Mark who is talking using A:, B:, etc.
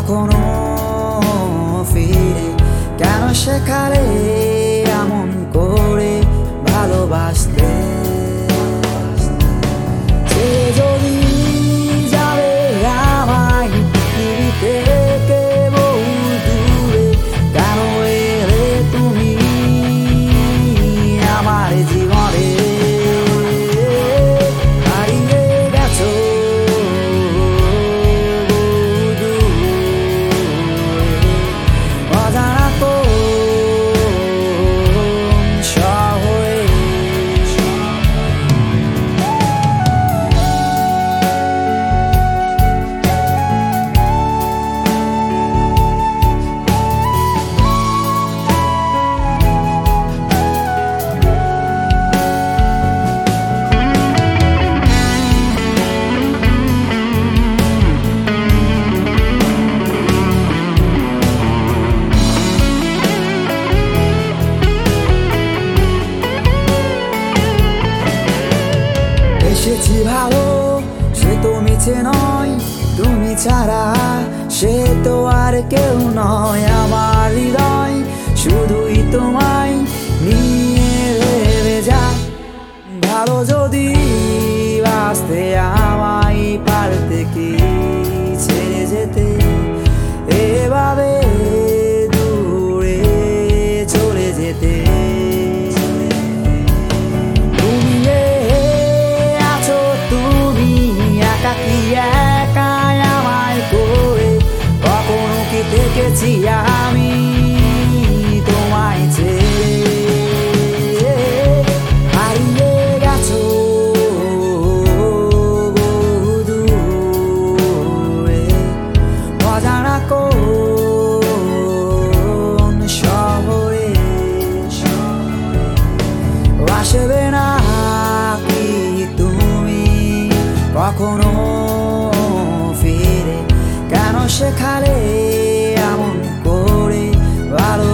A: কখনো ফিরে কেন শেখালে এমন করে ভালোবাসতে? সে যদি যাবে আমায় পৃথিবী থেকে বহু দূরে, কেন এলে তুমি আমার জীবনে? হারিয়ে গেছো অজানা কোন শহরে। এসেছি ভালো, সে তো মিছে নয়, তুমি ছাড়া সে তো আর কেউ নয়। আমার হৃদয় শুধুই তোমায় নিয়ে ভেবে যায়। ভালো যদি বাঁচতে আমায় পারতে কি ছেড়ে যেতে এভাবে দূরে চলে যেতে? একাই আমায় করে কখনো কি দেখেছি আমি তোমায় ছেড়ে? হারিয়ে গেছো বহু দূরে, অজানা কোন শহরে। আসবে না কি তুমি কখনো ফিরে? কেন শেখালে এমন করে ভালো